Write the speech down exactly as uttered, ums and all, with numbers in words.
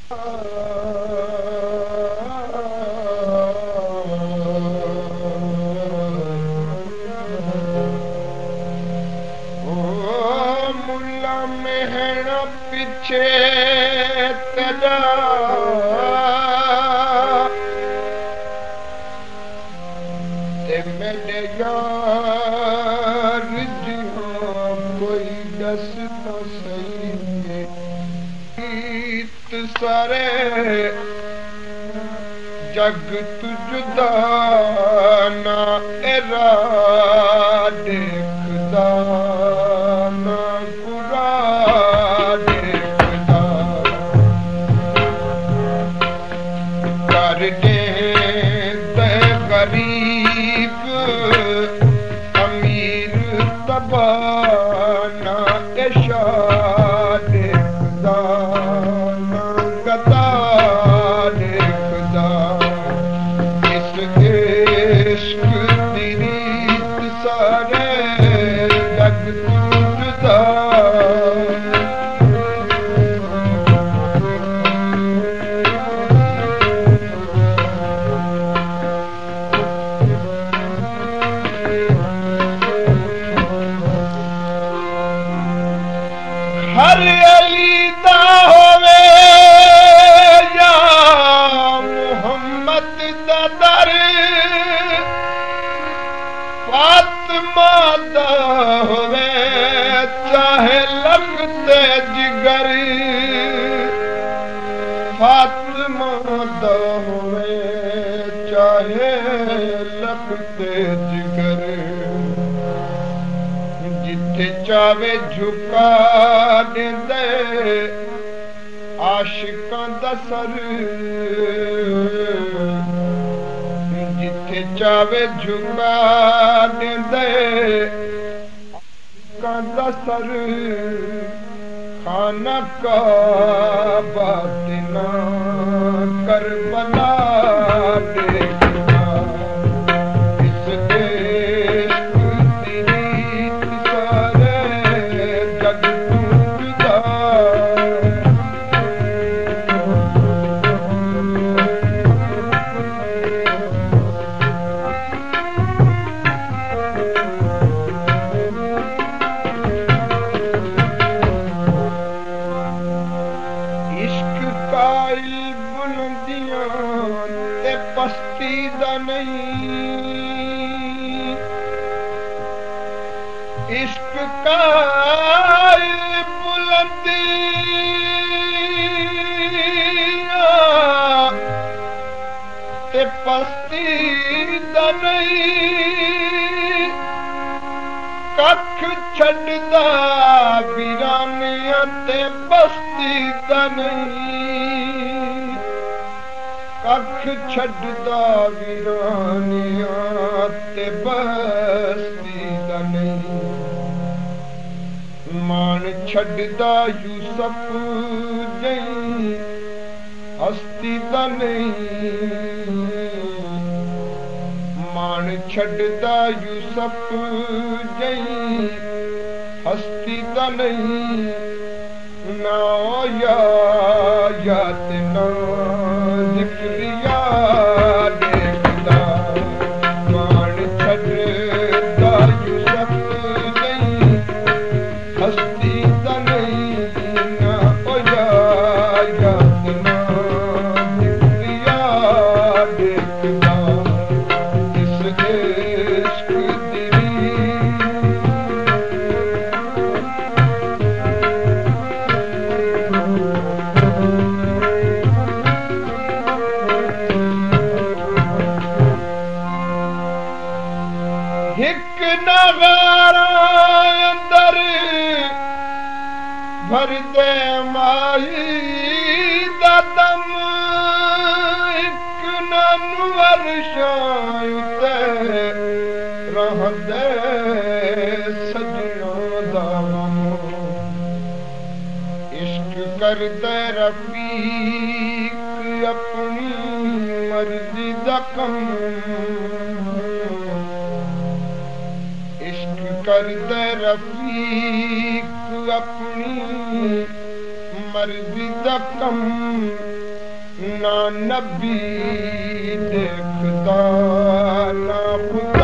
मुला मेहण पीछे तेरा ते मेरे यार जिहाँ कोई दस तो सही गीत सारे जग तुझदा ना एरा देखदा ना पूरा देखदा कर दे ते गरीब अमीर तबाना ऐशा देखदा ना गदा देखदा इस इश्क दी रीत सारे जग तुझदा हर अली दा होवे या मुहम्मद दा दर फातिमा दा होवे चाहे लगते जिगर फातिमा दा होवे चाहे लगते जिगर जिथे चावे झुका देंदे आशिकां दा सर जिथे चावे झुका देंदे आशिकां दा सर खाना काबा तिना करबला देखदा इस इश्क दी रीत सारे जग तुझदा इश्क काइल बुलंदियां ते पस्ती दा नहीं इश्क काइल बुलंदियां ते पस्ती दा नहीं कख छड्डदा वीरानियां ते बस्ती दा नहीं कख छड्डदा वीरानियां ते बस्ती दा नहीं मान छड्डदा यूसुफ जई हस्ती दा नहीं मान छड्डदा यूसुफ जई हस्ती दा नहीं ना या याद ना जिक्रिया देखदा मान छड्डदा यूसुफ जई हस्ती दा नहीं ना या याद ना जिक्रिया देखदा इस इश्क दी हिक नगारा अंदर भर दे माही दा दम हिक ननवर शाय ते रहंदे सजना दा गम इश्क करदे रफीक अपनी मर्जी दा कम इश्क करदे रफीक अपनी मर्जी दा कम ना नबी देखदा ना खुदा